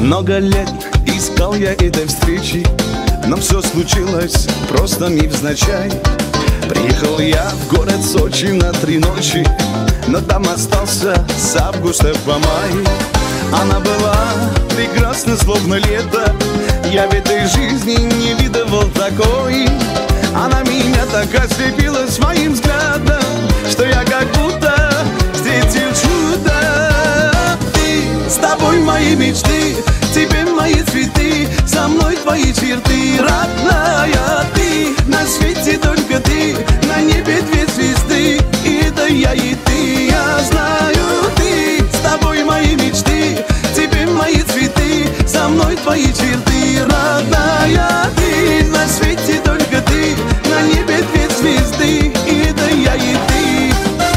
Много лет искал я этой встречи, но все случилось просто невзначай. Приехал я в город Сочи на 3 ночи, но там остался с августа по май. Она была прекрасна, словно лето, я в этой жизни не видывал такой. Она меня так ослепила своим взглядом, что я как будто встретил чудо. Ты, с тобой мои мечты, тебе мои цветы, со мной твои черты, родная. Ты, на свете только ты, на небе 2 звезды, и это я и ты, я знаю. Ты, с тобой мои мечты, тебе мои цветы, со мной твои черты, родная. Ты, на свете только ты, на небе 2 звезды, и это я и ты.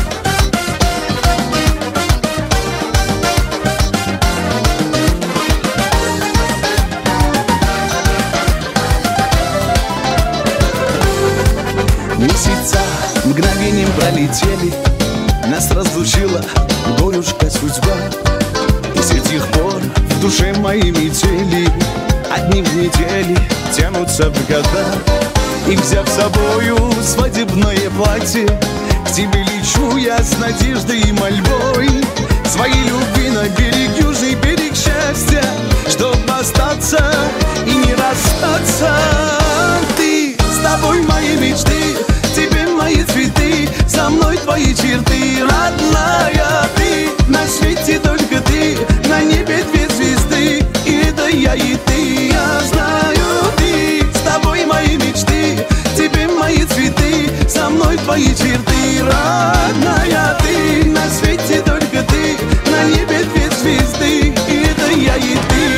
Месяца мгновением пролетели, нас разлучила горюшка судьба. И с тех пор в душе моей метели, одни в недели тянутся в года. И взяв с собою свадебное платье, к тебе лечу я с надеждой и мольбой. Своей любви на берег, южный берег счастья, чтоб остаться и не расстаться. Ты, с тобой мои мечты, тебе мои цветы, со мной твои черты, родная. Ты, на свете только ты, на небе 2 звезды, и это я и ты, я знаю. Ты, с тобой мои мечты, тебе мои цветы, со мной твои черты, родная. Ты, на свете только ты, на небе 2 звезды, и это я и ты.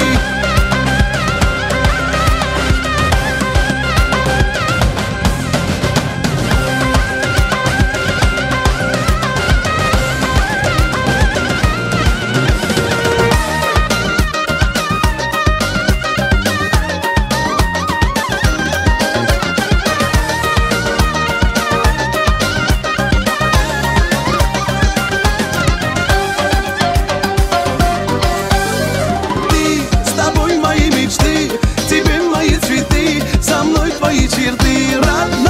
Тебе мои цветы, со мной твои черты, родные.